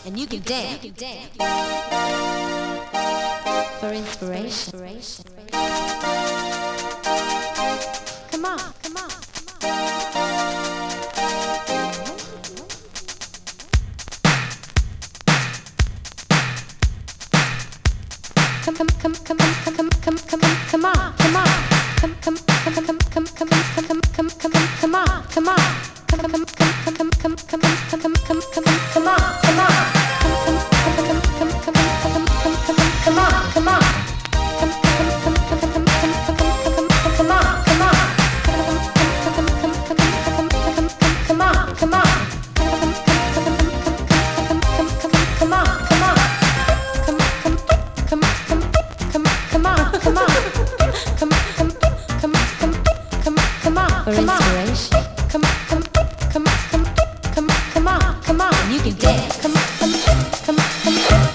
and you can dance for inspiration. Come on, come on. Come on, come on, come on, come on, come on, come on, come on, come come come come come come come come come come on, come on, come come come come come come come come come come on, come on, come come come come come come come on, come on, come come come come come come come on, come on, come come come come on, come on, come on, come on. For inspiration, come on, and you can dance. Come on.